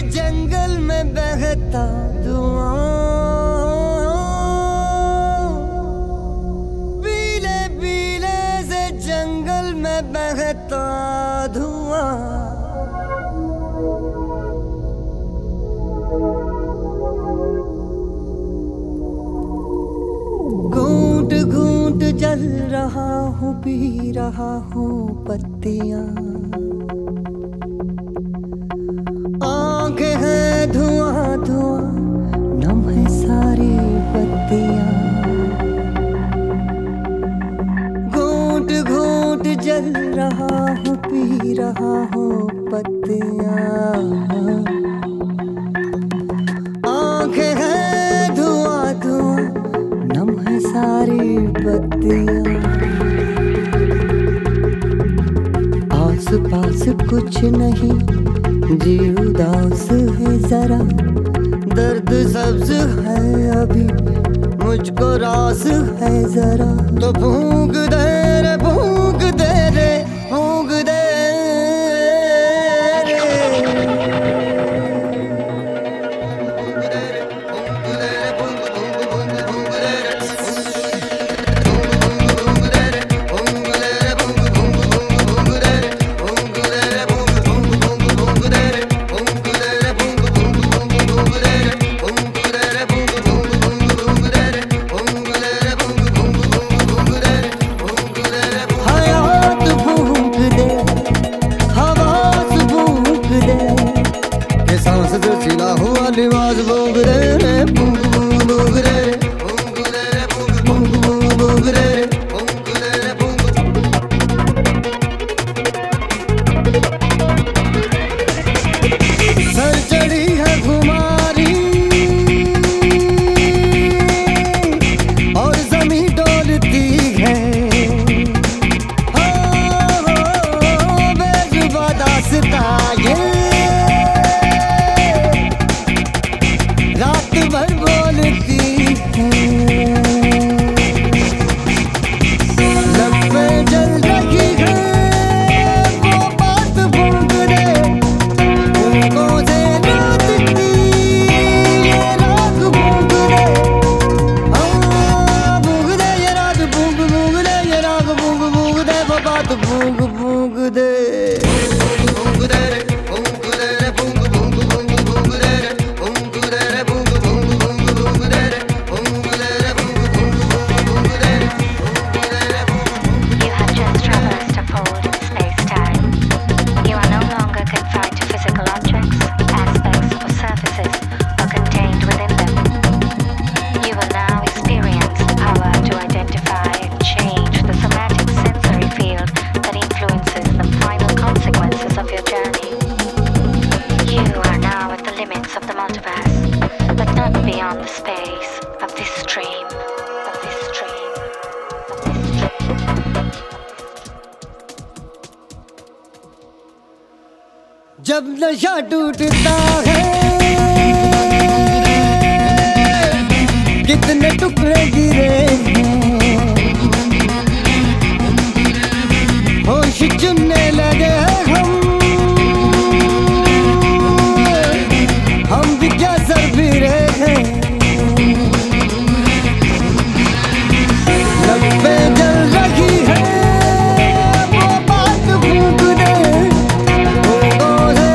जंगल में बहता धुआं, पीले पीले से जंगल में बहता धुआं। घूंट घूंट जल रहा हूँ, पी रहा हूँ पत्तियां। आंखें हैं धुआं धुआं, नम है सारी पत्तियां। घूंट घूंट जल रहा हूँ, पी रहा हूँ पत्तियां। आंखें हैं धुआं धुआं, नम है सारी पत्तियां। आस पास कुछ नहीं, जी उदास है जरा। दर्द सब्ज है अभी, मुझको रास है जरा। तो फूंक दे रे, फूंक दे रे, फूंक दे रे। सिला हुआ लिबास भोग रे रे, भूग भूग भोग रे रे, भूग रे रे, भूग भूग भोग रे रे, भूग रे रे, भूग। सर चढ़ी है खुमारी और ज़मीं डोलती है। बेजुबां दास्तां ये रात भर बोलती है। लब पे जल रही है वो बात, भूख दे फूंकों से रात की ये रात। भूख दे, हाँ भूख दे ये रात, भूख भूख दे ये रात, भूख भूख दे वो बात, भूख भूख दे। Beyond the space of this stream, of this stream, of this stream. जब नशा टूटता है, कितने टुकड़े गिरे हैं। होश चुनने लगे हम भी क्या सर फिरे हैं। लब पे जल रही है वो बात, भूख दे फूंकों से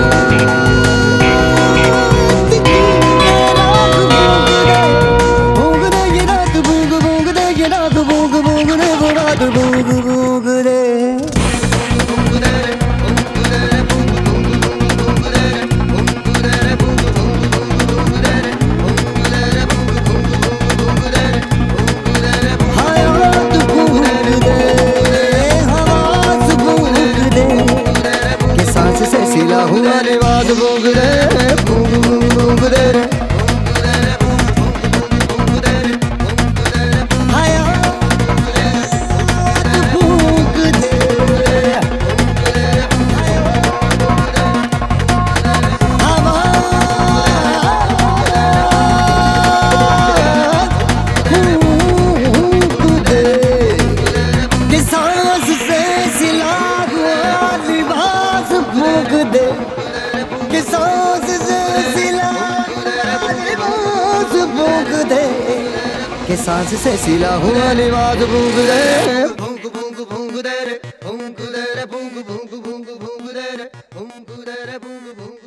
रात की ये रात। भूख दे, भूख दे ये रात, भूख भूख दे ये रात, भूख भूख दे वो रात, भूख भूख दे। सिला हुआ लिबास भोग रे, भूग भूग भोग रे रे, भूग दे। सांस से सिला हुआ लिबास भूग दे, कि सांस दे के सांस से सिला हुआ लिबास फूंक दे फूंक फूंक फूंक दे रे फूंक दे रे फूंक फूंक फूंक फूंक दे रे फूंक दे रे फूंक फूंक